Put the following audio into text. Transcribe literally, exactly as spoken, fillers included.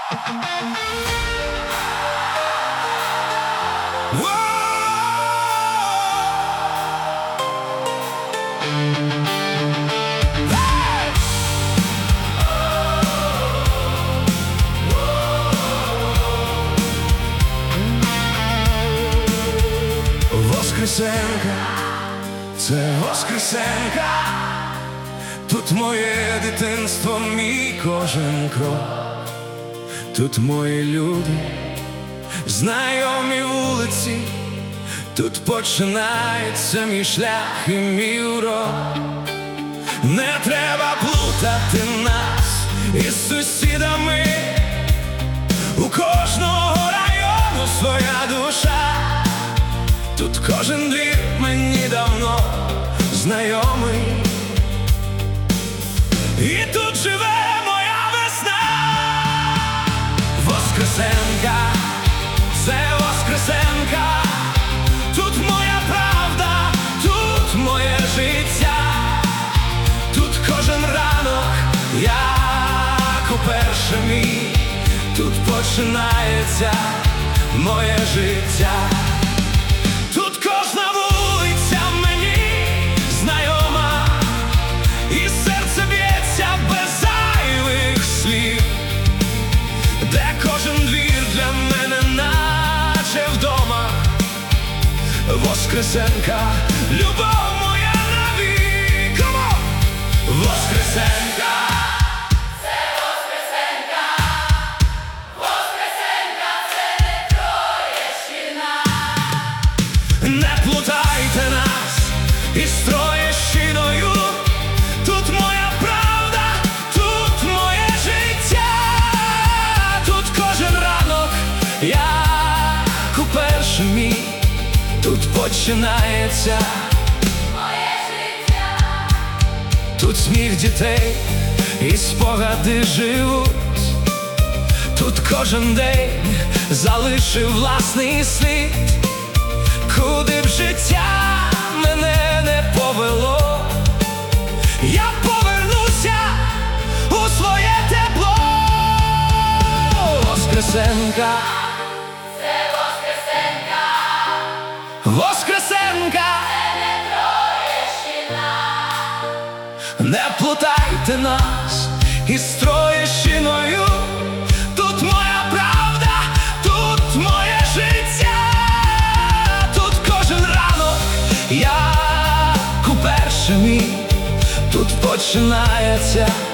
Воскресенка, це Воскресенка, тут моє дитинство, мій кожен крок. Тут мої люди, знайомі вулиці, тут починається мій шлях і мій урок. Не треба плутати нас із сусідами, у кожного району своя душа. Тут кожен двір мені давно знайомий, і тут живе моя весна. Воскресенка, це Воскресенка, тут моя правда, тут моє життя. Тут кожен ранок, як уперше мій, тут починається моє життя. Тут кожна вулиця мені знайома, і серце б'ється без зайвих слів, де кожен двір для мене наче вдома. Воскресенка, любов моя навік. Come on! Воскресенка, це Воскресенка, Воскресенка, це не Троєщина. не плутайте нас із Троєщиною. Тут моя правда, тут моє життя. Тут кожен ранок, як уперше мій, тут починається Моє життя. тут сміх дітей і спогади живуть. Тут кожен день залишив власний слід. Куди б життя мене не повело, я повернуся у своє тепло. Воскресенка, Це Воскресенка, Воскресенка, це не Троєщина. не плутайте нас із Троєщиною. Тут моя правда, тут моє життя. Тут кожен ранок, як уперше мій, тут починається